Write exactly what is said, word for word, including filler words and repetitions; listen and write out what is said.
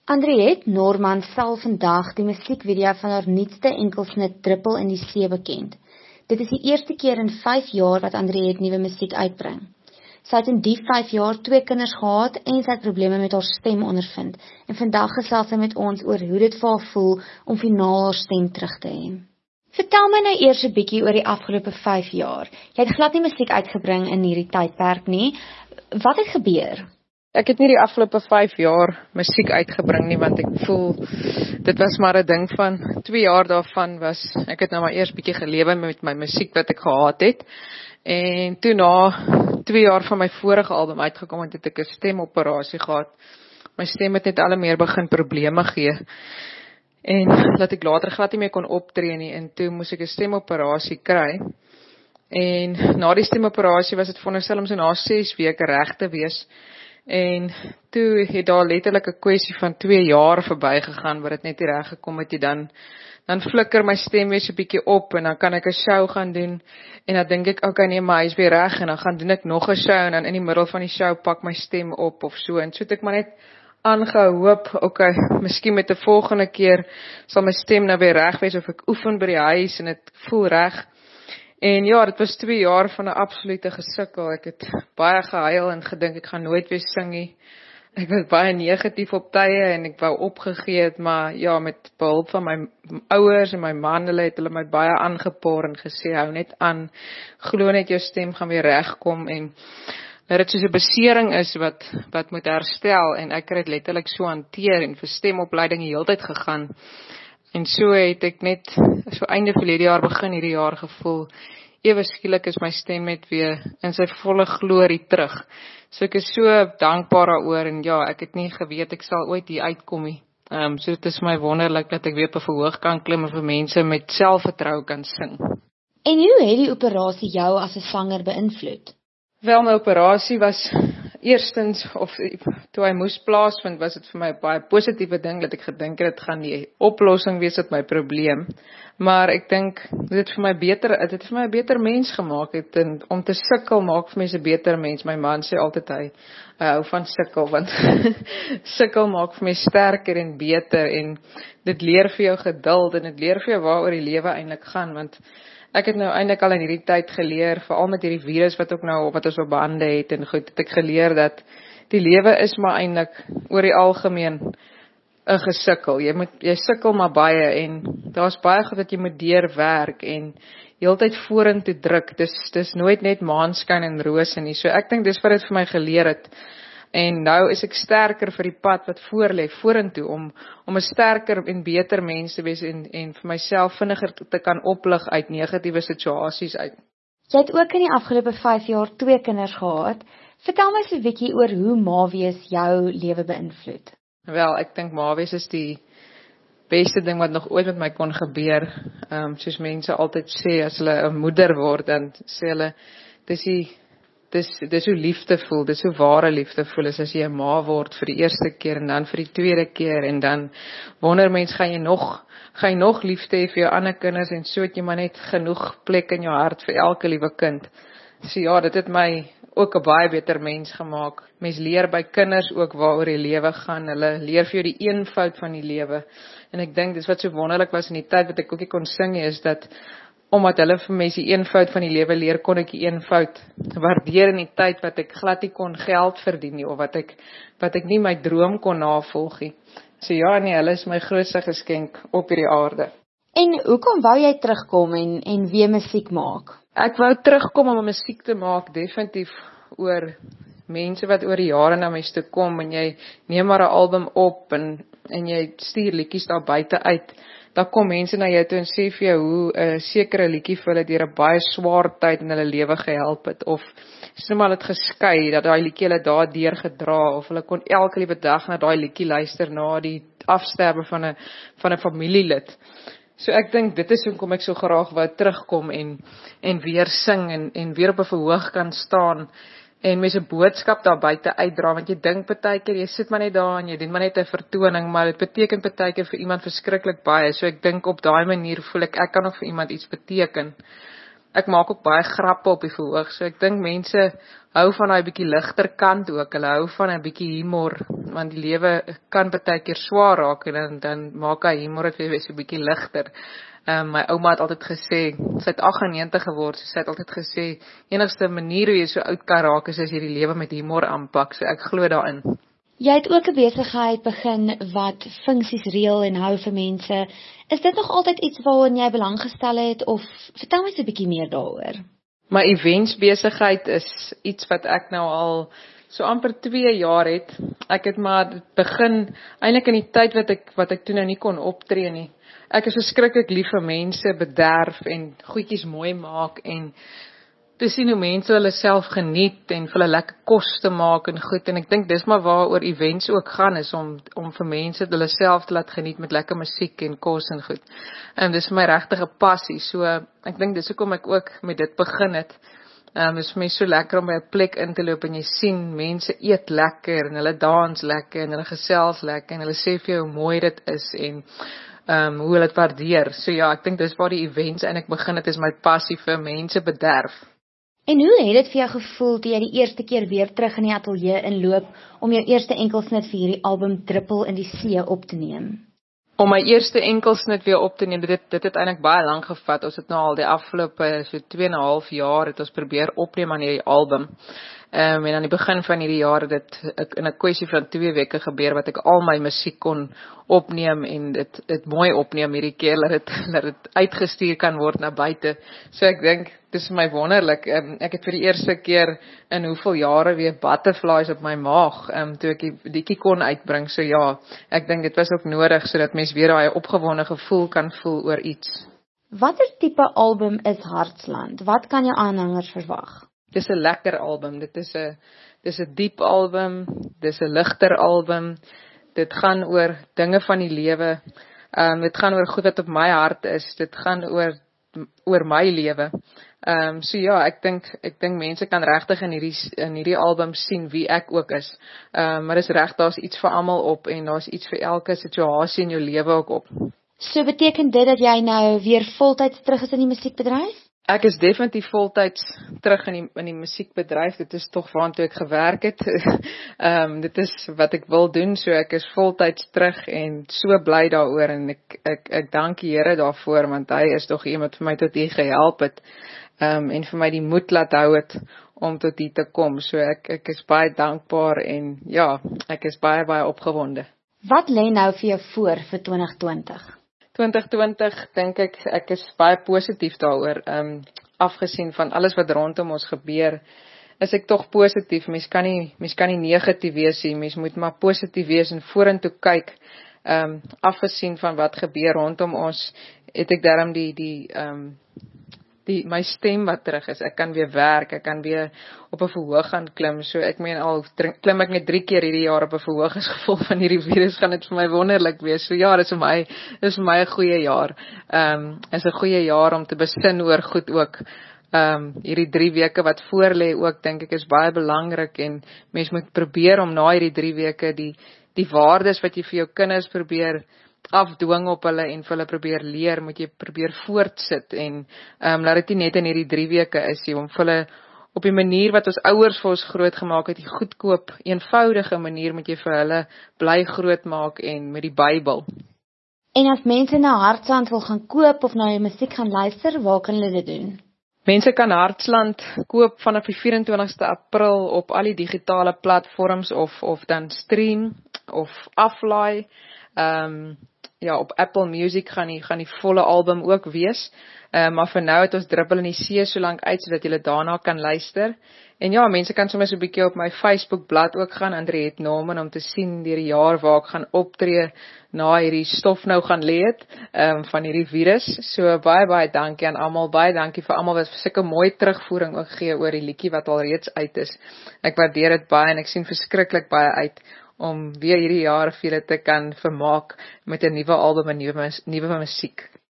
Andriette Norman sal vandag die musiekvideo van haar nuutste enkelsnit Druppel in die See bekend. Dit is die eerste keer in vyf jaar wat Andriette nuwe musiek uitbring. Sy het in die vyf jaar twee kinders gehad en sy het probleme met haar stem ondervind. En vandag gesels sy met ons oor hoe dit vir haar voel om finaal haar stem terug te hê. Vertel my nou eers 'n bietjie oor die afgelope vyf jaar. Jy het glad nie musiek uitgebring in hierdie tydperk nie. Wat het gebeur? Ek het nie die afgelope vyf jaar musiek uitgebring nie, want ek voel, dit was maar 'n ding van, twee jaar daarvan was, ek het nou maar eers bietjie gelewe met my musiek wat ek gehad het, en toe na twee jaar van my vorige album uitgekom het, het ek 'n stemoperasie gehad. My stem het net al meer begin probleme gee, en dat ek later glad nie meer kon optree nie, en toe moes ek 'n stemoperasie kry, en na die stemoperasie was dit veronderstel om so na ses weke reg te wees, en toe het daar letterlik 'n kwessie van twee jaar verby gegaan, waar dit net nie reg gekom het, dan, dan flikker my stem weer so 'n bietjie op, en dan kan ek 'n show gaan doen, en dan dink ek, okay nee, maar hy is weer reg, en dan gaan doen ek nog 'n show, en dan in die middel van die show pak my stem op, of so, en so het ek maar net aangehou, hoop, okay, miskien met die volgende keer, sal my stem nou weer reg wees, of ek oefen by die huis, en het voel reg. En ja, dit was twee jaar van 'n absolute gesukkel. Ek het baie gehuil en gedink ek gaan nooit weer sing nie. Ek was baie negatief op tye en ek wou opgegee het, maar ja, met behulp van my ouers en my man, hulle het hulle my baie aangepoor en gesê, hou net aan, glo net jou stem gaan weer regkom, en dat dit soos 'n besering is wat, wat moet herstel, en ek het dit letterlik so hanteer, en vir stemopleiding die hele tyd gegaan. En so het ek net, so einde verlede jaar begin hierdie jaar gevoel, ewe skielik is my stem net weer in sy volle glorie terug. So ek is so dankbaar daaroor, en ja, ek het nie geweet ek sal ooit hier uitkom nie. Um, so dit is my wonderlik dat ek weer op 'n verhoog kan klim en vir mense met selfvertroue kan sing. En hoe het die operasie jou as 'n sanger beïnvloed? Wel, my operasie was eerstens, of toe hy moes plaasvind, was dit vir my 'n baie positiewe ding, dat ek gedink het, dit gaan die oplossing wees op my probleem. Maar ek dink, dit het vir my beter, dit het vir my 'n beter mens gemaak het, en om te sukkel maak vir mense 'n beter mens. My man sê altyd, hy, hy hou van sukkel, want sukkel maak vir my sterker en beter, en dit leer vir jou geduld, en dit leer vir jou waaroor die lewe eintlik gaan, want ek het nou eintlik al in hierdie tyd geleer, veral met hierdie virus wat ook nou, wat ons op hande het, en goed, het ek geleer dat die lewe is maar eintlik oor die algemeen 'n gesukkel. Jy moet, jy sukkel maar baie, en daar's baie goed wat jy moet deurwerk, en heeltyd vorentoe druk, dis, dis nooit net maanskyn en rose nie, so ek dink dis wat dit vir my geleer het. En nou is ek sterker vir die pad wat voor lê, vorentoe, om, om 'n sterker en beter mens te wees, en, en vir myself vinniger te kan oplig uit negatiewe situasies uit. Jy het ook in die afgelope vyf jaar twee kinders gehad. Vertel my so 'n bietjie oor hoe ma wees jou lewe beïnvloed. Wel, ek dink ma wees is die beste ding wat nog ooit met my kon gebeur. Um, soos mense altyd sê, as hulle 'n moeder word, dan sê hulle, dis die Dis, dis hoe liefde voel, dis hoe ware liefde voel, is as jy 'n ma word vir die eerste keer, en dan vir die tweede keer, en dan wonder mens, gaan jy nog, gaan jy nog liefde hê vir jou ander kinders, en so het jy maar net genoeg plek in jou hart vir elke liewe kind. So ja, dit het my ook 'n baie beter mens gemaak. Mens leer by kinders ook waaroor die lewe gaan, hulle leer vir jou die eenvoud van die lewe, en ek dink, dis wat so wonderlik was in die tyd wat ek ook nie kon sing, is dat omdat hulle vir mense die eenvoud van die lewe leer, kon ek die eenvoud waardeer in die tyd wat ek glad nie kon geld verdien nie, of wat ek, wat ek nie my droom kon navolg nie. So ja, nee, hulle is my grootste geskenk op hierdie aarde. En hoekom wou jy terugkom en, en weer musiek maak? Ek wou terugkom om musiek te maak, definitief oor mense wat oor die jare na my toe kom, en jy neem maar 'n album op, en, en jy stuur liedjies daar buite uit. Dan kom mense na jou toe en sê vir jou hoe 'n uh, sekere liedjie vir hulle deur 'n baie swaar tyd in hulle lewe gehelp het, of sê maar het geskei, dat daai liedjie hulle daardeur gedra, of hulle kon elke liewe dag na daai liedjie luister na die afsterwe van 'n van 'n familielid. So ek dink dit is hoekom ek so graag wou terugkom en en weer sing en en weer op 'n verhoog kan staan en mense 'n boodskap daar buite uitdra, want jy dink partykeer jy sit maar net daar en jy doen maar net 'n vertoning, maar dit beteken partykeer vir iemand verskriklik baie. So ek dink op daai manier voel ek ek kan nog vir iemand iets beteken. ek maak ook baie grappe op die verhoog, so ek dink mense hou van daai bietjie ligter kant ook, hulle hou van 'n bietjie humor, want die lewe kan baie keer swaar raak, en dan, dan maak hy humor dit weer so 'n bietjie ligter. Um, my ouma het altyd gesê, sy het agt en negentig geword, so sy het altyd gesê, enigste manier hoe jy so oud kan raak, is as jy die lewe met humor aanpak, so ek glo daarin. Jy het ook 'n besigheid begin wat funksies reël en hou vir mense. Is dit nog altyd iets waarin jy belang gestel het, of vertel my so 'n bietjie meer daaroor? My events besigheid is iets wat ek nou al so amper twee jaar het. Ek het maar begin, eintlik in die tyd wat ek, wat ek toe nou nie kon optree nie. Ek is verskriklik lief vir mense bederf en goedjies mooi maak en te sien hoe mense hulle self geniet en vir hulle lekker kos te maak en goed, en ek dink dis maar waaroor events ook gaan, is om om vir mense hulle self te laat geniet met lekker musiek en kos en goed. En dis vir my regtig 'n passie, so ek dink dis hoekom ek ook met dit begin het. Um, dis vir my so lekker om by 'n plek in te loop en jy sien mense eet lekker en hulle dans lekker en hulle gesels lekker en hulle sê vir jou hoe mooi dit is en um, hoe hulle dit waardeer. So ja, ek dink dis waar die events eintlik begin het, is my passie vir mense bederf. En hoe het dit vir jou gevoel toe jy die eerste keer weer terug in die ateljee inloop om jou eerste enkelsnit vir hierdie album Druppel in die See op te neem? Om my eerste enkelsnit weer op te neem, dit, dit het eintlik baie lank gevat. Ons het nou al die afgelope so twee en 'n half jaar het ons probeer opneem aan hierdie album. Um, en aan die begin van hierdie jaar het dit ek, in 'n kwessie van twee weke gebeur wat ek al my musiek kon opneem en dit dit mooi opneem hierdie keer, dat dit dat dit uitgestuur kan word na buite. So ek dink dis vir my wonderlik. Um, ek het vir die eerste keer in hoeveel jare weer butterflies op my maag, um, toe ek die liedjie kon uitbring. So ja, ek dink dit was ook nodig sodat mens weer daai opgewonde gevoel kan voel oor iets. Watter tipe album is Hartsland? Wat kan jou aanhangers verwag? Dis 'n lekker album, dit is 'n dis 'n diep album, dis 'n ligter album, dit gaan oor dinge van die lewe, um, dit gaan oor goed wat op my hart is, dit gaan oor oor my lewe. Um, so ja, ek dink ek dink mense kan regtig in hierdie in hierdie album sien wie ek ook is. Um, maar dis reg, daar's iets vir almal op en daar's iets vir elke situasie in jou lewe ook op. So beteken dit dat jy nou weer voltyds terug is in die musiekbedryf? Ek is definitief voltyds terug in die in die musiekbedryf. Dit is tog waartoe ek gewerk het. Ehm um, dit is wat ek wil doen, so ek is voltyds terug en so bly daaroor, en ek ek ek dank die Here daarvoor, want hy is tog iemand vir my tot hier gehelp het. Ehm um, en vir my die moed laat hou het om tot hier te kom. So ek ek is baie dankbaar en ja, ek is baie baie opgewonde. Wat lê nou vir jou voor vir twintig twintig? twintig twintig dink ek, ek is baie positief daaroor, um, afgesien van alles wat rondom ons gebeur, is ek tog positief. Mens kan nie, mens kan nie negatief wees nie, mens moet maar positief wees en vorentoe kyk. Um, afgesien van wat gebeur rondom ons, het ek daarom die, die, um, die, my stem wat terug is. Ek kan weer werk, ek kan weer op 'n verhoog gaan klim, so ek meen al klim ek net drie keer hierdie jaar op 'n verhoog as gevolg van hierdie virus, gaan dit vir my wonderlik wees. So ja, dis vir my, dis vir my 'n goeie jaar. Ehm, um, is 'n goeie jaar om te besin oor goed ook. Ehm, um, hierdie drie weke wat voor lê ook, dink ek is baie belangrik, en mens moet probeer om na hierdie drie weke die die waardes wat jy vir jou kinders probeer afdwing op hulle en vir hulle probeer leer, moet jy probeer voortsit, en um, laat dit nie net in hierdie drie weke is nie, om vir hulle op die manier wat ons ouers vir ons groot gemaak het, die goedkoop, eenvoudige manier moet jy vir hulle bly groot maak, en met die Bybel. En as mense na Hartsland wil gaan koop of na jou musiek gaan luister, waar kan hulle dit doen? Mense kan Hartsland koop vanaf die vyf en twintigste April op al die digitale platforms, of of dan stream of aflaai. Ehm um, ja, op Apple Music gaan die gaan die volle album ook wees. Ehm uh, maar vir nou het ons Druppel in die See so lank uit sodat jy daarna kan luister. En ja, mense kan sommer so 'n bietjie op my Facebook bladsy ook gaan, Andriette Norman, om te sien deur die jaar waar ek gaan optree na hierdie stof nou gaan lê het, ehm um, van hierdie virus. So baie baie dankie aan almal, baie dankie vir almal wat sulke mooi terugvoering ook gee oor die liedjie wat al reeds uit is. Ek waardeer dit baie en ek sien verskriklik baie uit om weer hierdie jaar vir julle te kan vermaak met 'n nuwe album en nuwe nuwe musiek.